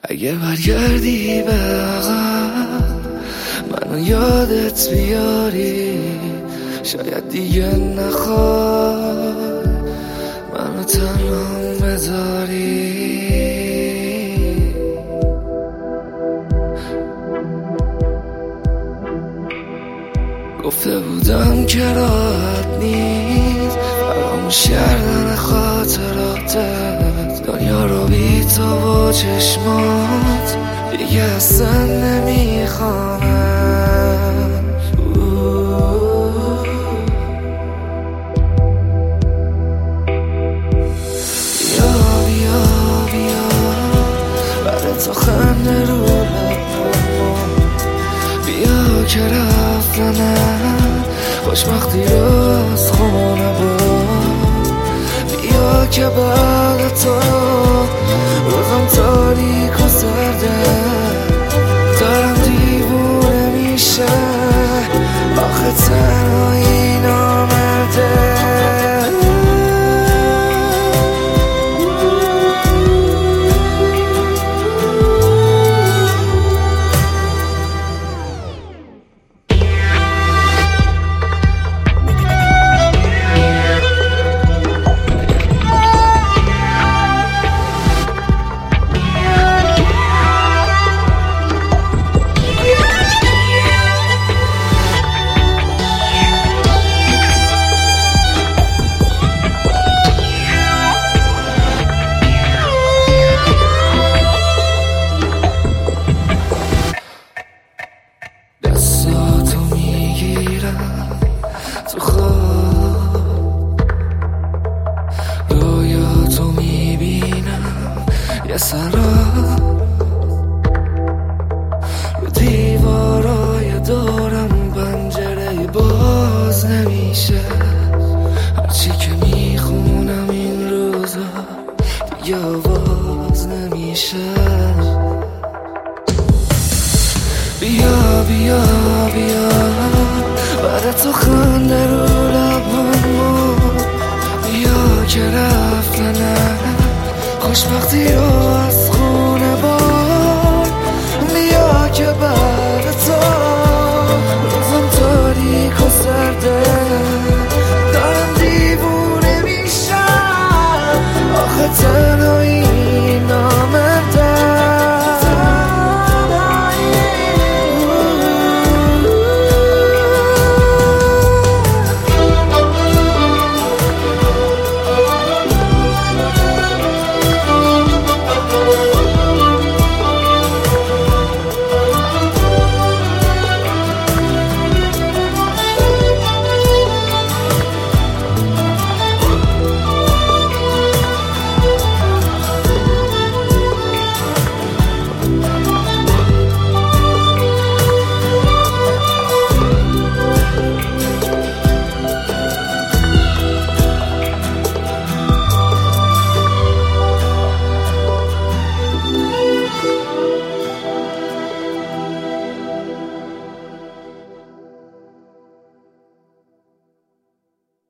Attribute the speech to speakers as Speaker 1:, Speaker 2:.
Speaker 1: اگه برگردی به عقب منو یادت بیاری، شاید دیگه نخوای منو تنها بذاری. گفته بودم که راحت نیست فراموش کردن خاطراتت، دنیا رو بی تو و چشمات دیگه اصلا نمیخوامم. بیا بیا بیا بعد تو خنده رو لبم، بیا که رفتنم خوشبختی رو از خونه بود، بیا که بعد تو روزم تاریک و سرده، دارم دیوونه میشه آخه تنهایی نامرده. دستاتو میگیرم تو خواب، رویاتو میبینم یه سراب، رو دیوارای دورم پنجره باز نمیشه، هرچی که میخونم این روزا دیگه آواز نمیشه. بیا بیا بیا بعد تو خنده رو لبم، بیا که رفتنم خوشبختی رو از خونه بار، بیا که بعد تو روزم تاریک و سرده، دارم دیوونه میشم آخه